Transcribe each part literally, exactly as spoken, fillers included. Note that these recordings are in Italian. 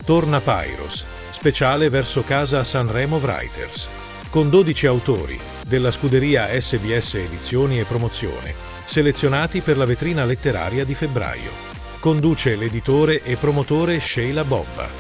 Torna Pairos, speciale verso casa Sanremo Writers, con dodici autori della scuderia S B S Edizioni e Promozione, selezionati per la vetrina letteraria di febbraio. Conduce l'editore e promotore Sheila Bobba.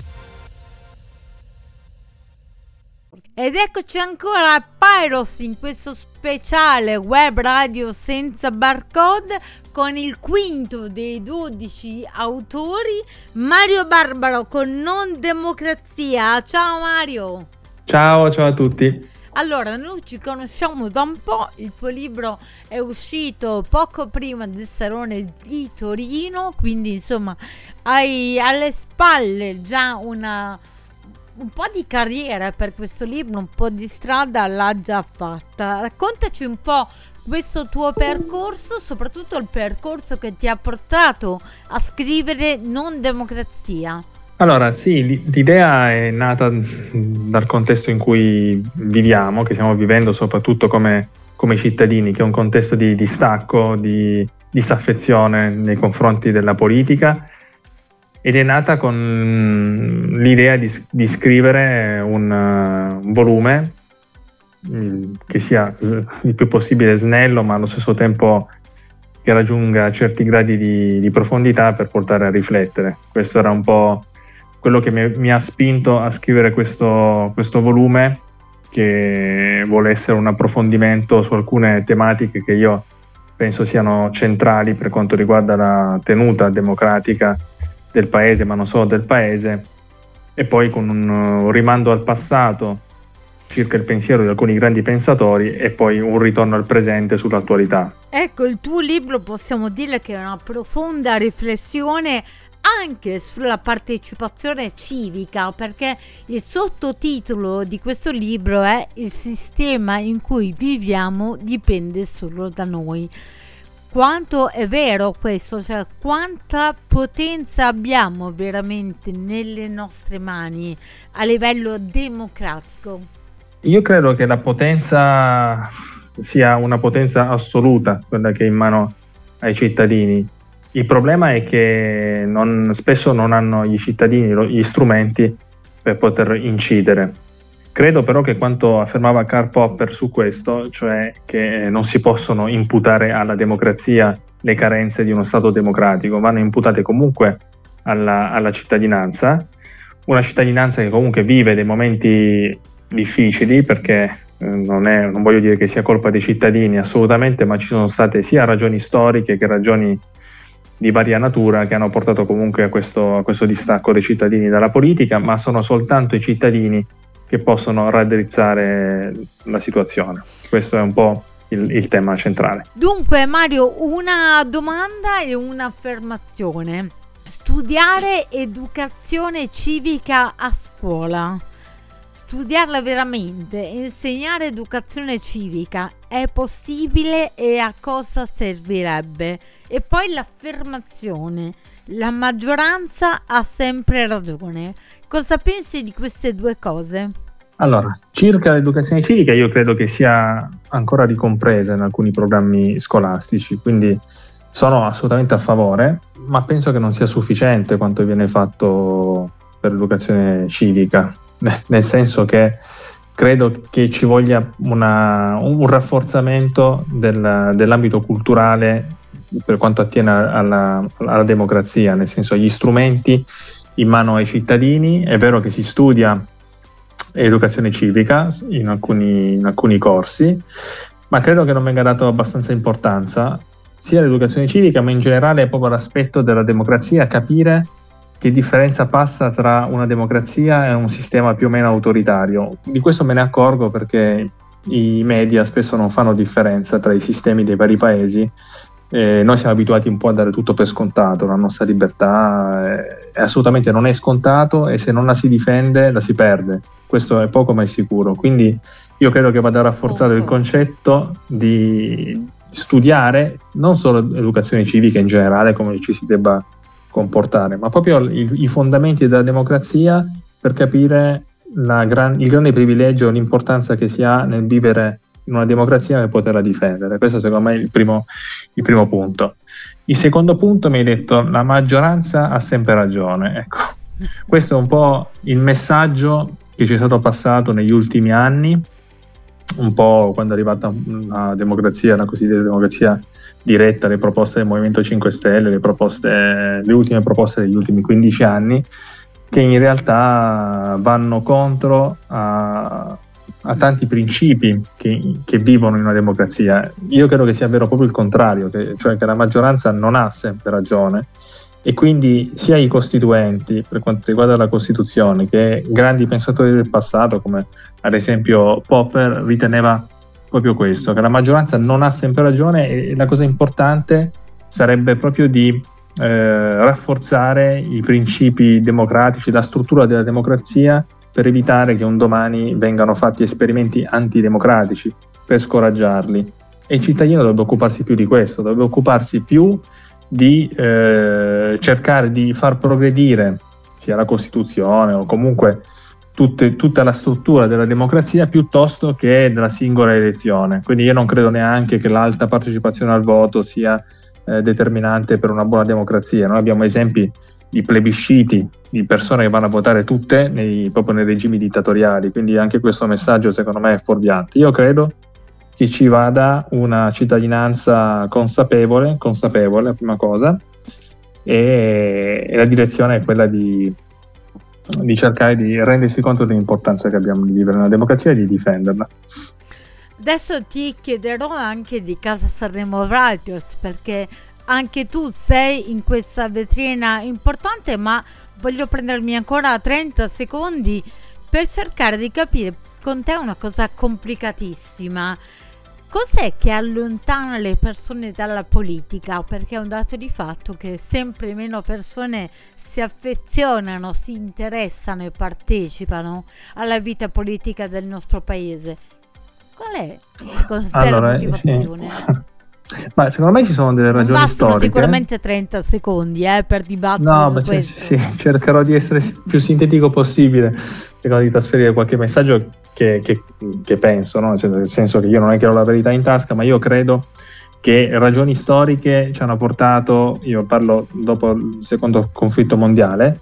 Ed eccoci ancora a Pairos in questo speciale web radio senza barcode con il quinto dei dodici autori, Mario Barbaro con Non Democrazia. Ciao Mario! Ciao, ciao a tutti! Allora, noi ci conosciamo da un po', il tuo libro è uscito poco prima del Salone di Torino, quindi insomma hai alle spalle già una... un po' di carriera per questo libro, un po' di strada l'ha già fatta. Raccontaci un po' questo tuo percorso, soprattutto il percorso che ti ha portato a scrivere Non Democrazia. Allora sì, l'idea è nata dal contesto in cui viviamo, che stiamo vivendo soprattutto come, come cittadini, che è un contesto di distacco, di disaffezione nei confronti della politica. Ed è nata con l'idea di, di scrivere un, uh, un volume mh, che sia il più possibile snello, ma allo stesso tempo che raggiunga certi gradi di, di profondità per portare a riflettere. Questo era un po' quello che mi, mi ha spinto a scrivere questo, questo volume, che vuole essere un approfondimento su alcune tematiche che io penso siano centrali per quanto riguarda la tenuta democratica del paese, ma non solo del paese, e poi con un, un rimando al passato circa il pensiero di alcuni grandi pensatori e poi un ritorno al presente sull'attualità. Ecco, il tuo libro possiamo dire che è una profonda riflessione anche sulla partecipazione civica, perché il sottotitolo di questo libro è Il sistema in cui viviamo dipende solo da noi. Quanto è vero questo? Cioè, quanta potenza abbiamo veramente nelle nostre mani a livello democratico? Io credo che la potenza sia una potenza assoluta, quella che è in mano ai cittadini. Il problema è che non, spesso non hanno i cittadini gli strumenti per poter incidere. Credo però che quanto affermava Karl Popper su questo, cioè che non si possono imputare alla democrazia le carenze di uno Stato democratico, vanno imputate comunque alla, alla cittadinanza, una cittadinanza che comunque vive dei momenti difficili, perché eh, non, è, non voglio dire che sia colpa dei cittadini assolutamente, ma ci sono state sia ragioni storiche che ragioni di varia natura che hanno portato comunque a questo, a questo distacco dei cittadini dalla politica, ma sono soltanto i cittadini che possono raddrizzare la situazione. Questo è un po' il, il tema centrale. Dunque Mario, una domanda e un'affermazione. Studiare educazione civica a scuola, studiarla veramente, insegnare educazione civica, è possibile e a cosa servirebbe? E poi l'affermazione, la maggioranza ha sempre ragione. Cosa pensi di queste due cose? Allora, circa l'educazione civica io credo che sia ancora ricompresa in alcuni programmi scolastici, quindi sono assolutamente a favore, ma penso che non sia sufficiente quanto viene fatto per l'educazione civica, nel senso che credo che ci voglia una, un rafforzamento del, dell'ambito culturale per quanto attiene alla, alla democrazia, nel senso gli strumenti in mano ai cittadini. È vero che si studia educazione civica in alcuni, in alcuni corsi, ma credo che non venga dato abbastanza importanza sia all'educazione civica, ma in generale proprio l'aspetto della democrazia, capire che differenza passa tra una democrazia e un sistema più o meno autoritario. Di questo me ne accorgo perché i media spesso non fanno differenza tra i sistemi dei vari paesi. Eh, noi siamo abituati un po' a dare tutto per scontato, la nostra libertà è, assolutamente non è scontato, e se non la si difende la si perde, questo è poco ma è sicuro. Quindi io credo che vada rafforzato il concetto di studiare non solo educazione civica in generale, come ci si debba comportare, ma proprio i, i fondamenti della democrazia, per capire la gran, il grande privilegio, l'importanza che si ha nel vivere in una democrazia e poterla difendere. Questo secondo me è il primo, il primo punto. Il secondo punto, mi hai detto la maggioranza ha sempre ragione. Ecco, questo è un po' il messaggio che ci è stato passato negli ultimi anni, un po' quando è arrivata una democrazia, la cosiddetta democrazia diretta, le proposte del Movimento cinque Stelle, le proposte, le ultime proposte degli ultimi quindici anni, che in realtà vanno contro a, a tanti principi che, che vivono in una democrazia. Io credo che sia vero proprio il contrario, che, cioè che la maggioranza non ha sempre ragione, e quindi sia i costituenti, per quanto riguarda la Costituzione, che grandi pensatori del passato, come ad esempio Popper, riteneva proprio questo, che la maggioranza non ha sempre ragione, e la cosa importante sarebbe proprio di eh, rafforzare i principi democratici, la struttura della democrazia, per evitare che un domani vengano fatti esperimenti antidemocratici, per scoraggiarli. E il cittadino dovrebbe occuparsi più di questo, dovrebbe occuparsi più di eh, cercare di far progredire sia la Costituzione o comunque tutte, tutta la struttura della democrazia, piuttosto che della singola elezione. Quindi io non credo neanche che l'alta partecipazione al voto sia eh, determinante per una buona democrazia. Noi abbiamo esempi di plebisciti di persone che vanno a votare tutte nei, proprio nei regimi dittatoriali, quindi anche questo messaggio secondo me è fuorviante. Io credo che ci vada una cittadinanza consapevole, consapevole, la prima cosa, e, e la direzione è quella di, di cercare di rendersi conto dell'importanza che abbiamo di vivere nella democrazia e di difenderla. Adesso ti chiederò anche di Casa Sanremo Writers, perché anche tu sei in questa vetrina importante, ma voglio prendermi ancora trenta secondi per cercare di capire con te una cosa complicatissima. Cos'è che allontana le persone dalla politica? Perché è un dato di fatto che sempre meno persone si affezionano, si interessano e partecipano alla vita politica del nostro paese. Qual è, secondo te, allora, la motivazione? Sì. Ma secondo me ci sono delle ragioni non bastano storiche. Sicuramente trenta secondi eh, per dibattere no, su beh, questo. Sì, cercherò di essere più sintetico possibile, cercherò di trasferire qualche messaggio che, che, che penso, no? Nel senso che io non è che ho la verità in tasca, ma io credo che ragioni storiche ci hanno portato, io parlo dopo il secondo conflitto mondiale,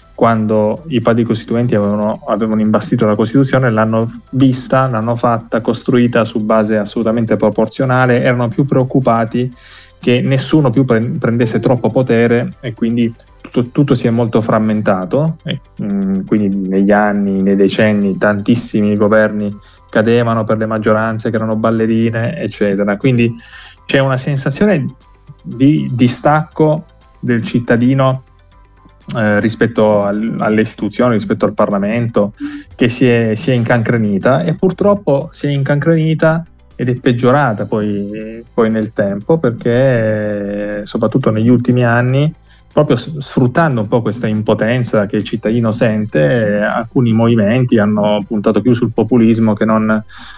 quando i padri costituenti avevano, avevano imbastito la Costituzione, l'hanno vista, l'hanno fatta, costruita su base assolutamente proporzionale, erano più preoccupati che nessuno più prendesse troppo potere, e quindi tutto, tutto si è molto frammentato, e, mh, quindi negli anni, nei decenni, tantissimi governi cadevano per le maggioranze che erano ballerine, eccetera. Quindi c'è una sensazione di distacco del cittadino Eh, rispetto al, alle istituzioni, rispetto al Parlamento, che si è, si è incancrenita, e purtroppo si è incancrenita ed è peggiorata poi, poi nel tempo, perché eh, soprattutto negli ultimi anni, proprio sfruttando un po' questa impotenza che il cittadino sente, eh, alcuni movimenti hanno puntato più sul populismo che non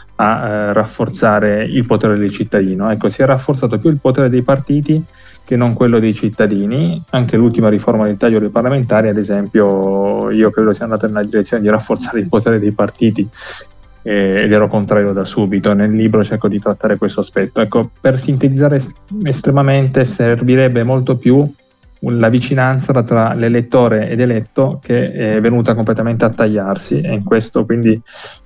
a eh, rafforzare il potere del cittadino. Ecco, si è rafforzato più il potere dei partiti che non quello dei cittadini. Anche l'ultima riforma del taglio dei parlamentari, ad esempio, io credo sia andata nella direzione di rafforzare il potere dei partiti, eh, ed ero contrario da subito. Nel libro cerco di trattare questo aspetto. Ecco, per sintetizzare est- estremamente, servirebbe molto più la vicinanza tra l'elettore ed eletto, che è venuta completamente a tagliarsi, e in questo quindi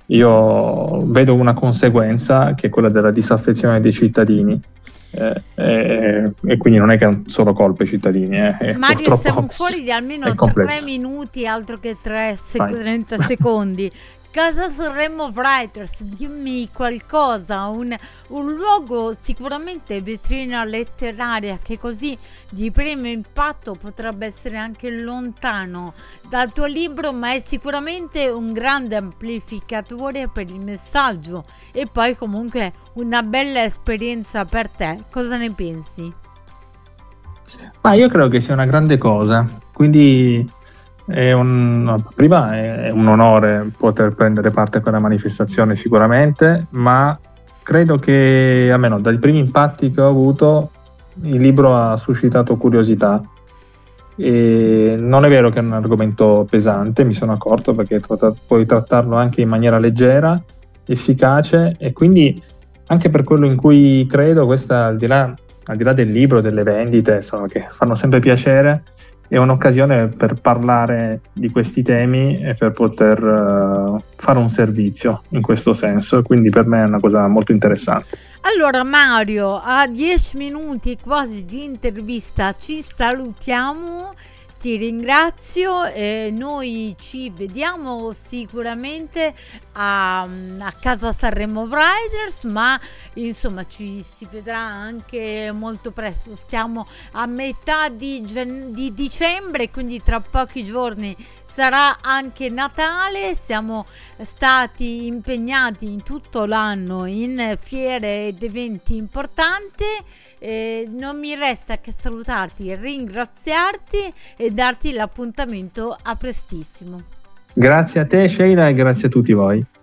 io vedo una conseguenza, che è quella della disaffezione dei cittadini. Eh, eh, e quindi non è che hanno solo colpe i cittadini, eh, Mario, siamo fuori di almeno tre minuti, altro che tre sec- trenta secondi. Casa Sanremo Writers, dimmi qualcosa, un, un luogo sicuramente vetrina letteraria, che così di primo impatto potrebbe essere anche lontano dal tuo libro, ma è sicuramente un grande amplificatore per il messaggio, e poi comunque una bella esperienza per te. Cosa ne pensi? Ma io credo che sia una grande cosa, quindi è un, prima è un onore poter prendere parte a quella manifestazione sicuramente, ma credo che, almeno dai primi impatti che ho avuto, il libro ha suscitato curiosità. E non è vero che è un argomento pesante, mi sono accorto, perché tratt- puoi trattarlo anche in maniera leggera, efficace, e quindi anche per quello in cui credo, questa, al di là, al di là del libro, delle vendite, insomma, che fanno sempre piacere, è un'occasione per parlare di questi temi e per poter uh, fare un servizio in questo senso, quindi per me è una cosa molto interessante. Allora Mario, a dieci minuti quasi di intervista ci salutiamo. Ti ringrazio e noi ci vediamo sicuramente a, a casa Sanremo Riders, ma insomma ci si vedrà anche molto presto. Stiamo a metà di, di dicembre, quindi tra pochi giorni sarà anche Natale. Siamo stati impegnati in tutto l'anno in fiere ed eventi importanti. Eh, non mi resta che salutarti, ringraziarti e darti l'appuntamento a prestissimo. Grazie a te Sheila e grazie a tutti voi.